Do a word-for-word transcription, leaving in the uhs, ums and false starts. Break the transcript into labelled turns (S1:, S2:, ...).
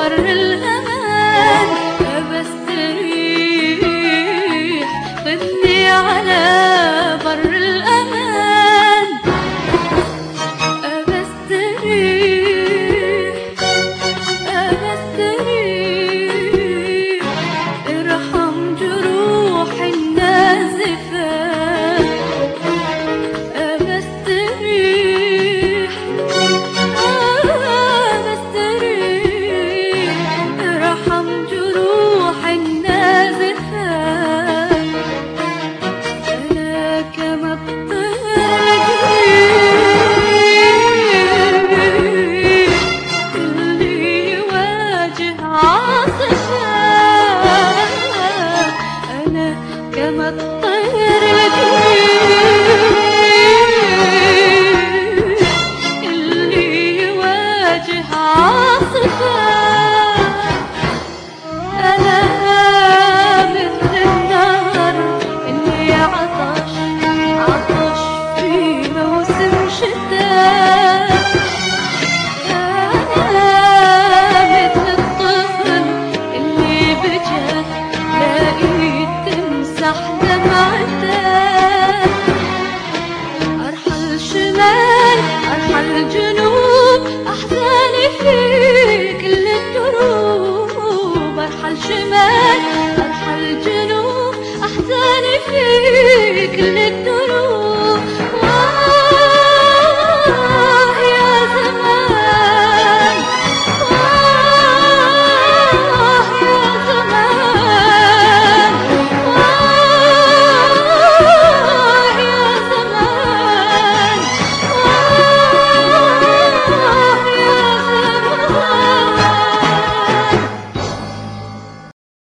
S1: بر الأمان بستريح، خذني على بر الأمان بستريح بستريح، ارحم جروح النازفات بستريح بستريح، ارحم جروح النازفات. أنا كما الطير اللي يواجه عاصفة، أنا كما الطير اللي يواجه عاصفة. أنا مثل النهر اللي عطش عطش في موسم شتاء، أنا مثل الطفل اللي بجاه لاقي تمسح دمعته. أرحل شمال أرحل جنوب، أحزاني في كل الدروب. أرحل شمال أرحل جنوب، أحزاني في كل الدروب.